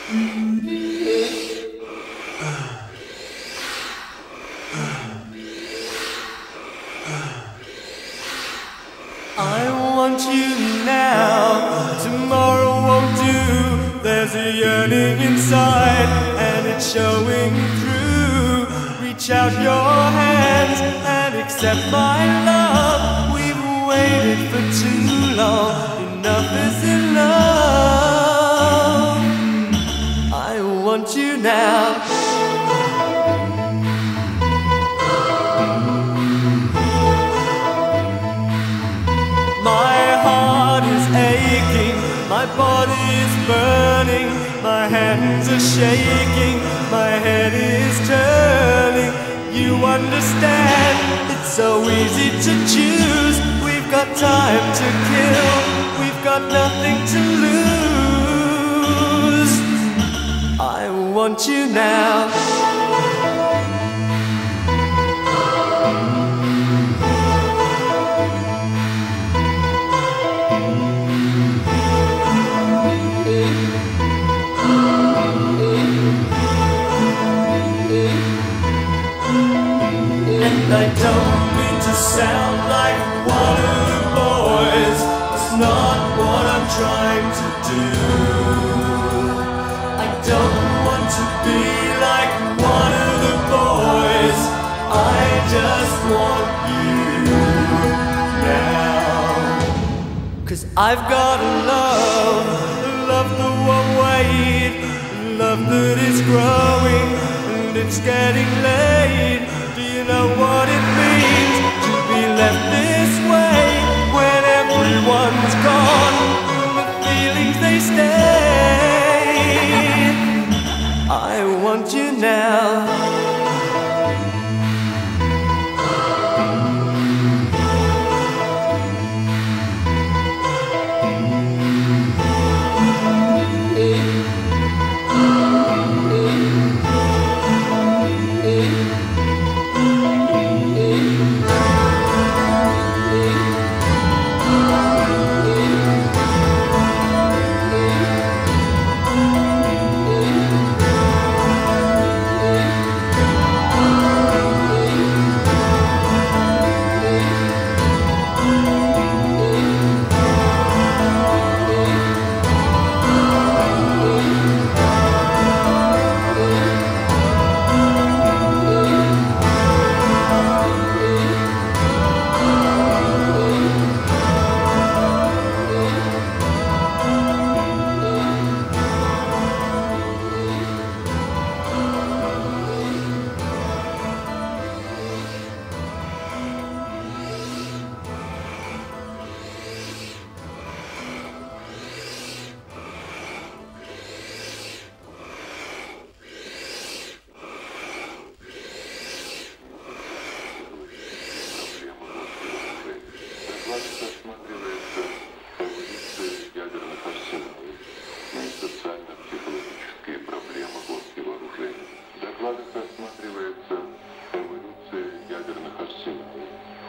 I want you now, tomorrow won't do. There's a yearning inside and it's showing through. Reach out your hands and accept my love. We've waited for too long, enough is enough. I want you now. My heart is aching, my body is burning, my hands are shaking, my head is turning. You understand, it's so easy to choose. We've got time to kill, we've got nothing to lose. I want you now. And I don't mean to sound like one of the boys. It's not what I'm trying to do. I don't want to be like one of the boys. I just want you now. 'Cause I've got a love that won't wait, love that is growing and it's getting late. Do you know what it means to be left